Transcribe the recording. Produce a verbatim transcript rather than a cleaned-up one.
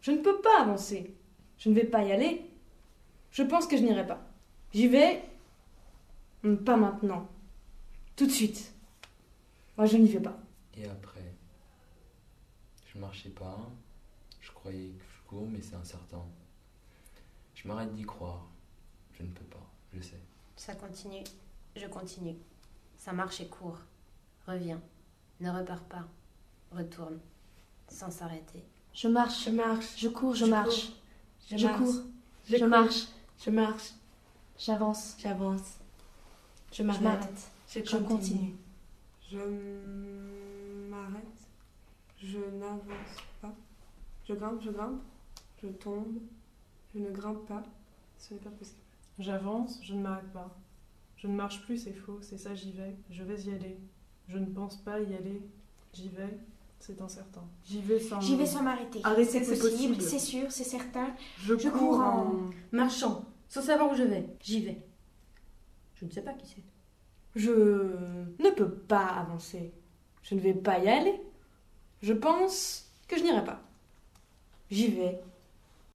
Je ne peux pas avancer. Je ne vais pas y aller. Je pense que je n'irai pas. J'y vais. Pas maintenant. Tout de suite. Moi, je n'y vais pas. Et après, je marchais pas, je croyais que je cours, mais c'est incertain. Je m'arrête d'y croire. Je ne peux pas, je sais. Ça continue, je continue. Ça marche et court. Reviens, ne repars pas. Retourne, sans s'arrêter. Je marche, Je marche. je cours, je, Je marche. cours. Je, Je marche. cours, Je je cours. marche. Je marche. J'avance, J'avance. Je je m'arrête. m'arrête. Je Je continue. Je m'arrête. Je n'avance pas. Je grimpe, je grimpe. Je tombe. Je ne grimpe pas. Ce n'est pas possible. J'avance, je ne m'arrête pas. Je ne marche plus, c'est faux, c'est ça, j'y vais. Je vais y aller. Je ne pense pas y aller. J'y vais, c'est incertain. J'y vais sans... J'y vais sans m'arrêter. Arrêter, C'est c'est possible, possible. c'est sûr, c'est certain. Je, Je cours cours en... en... Marchant, sans savoir où je vais, j'y vais. Je ne sais pas qui c'est. Je ne peux pas avancer. Je ne vais pas y aller. Je pense que je n'irai pas. J'y vais.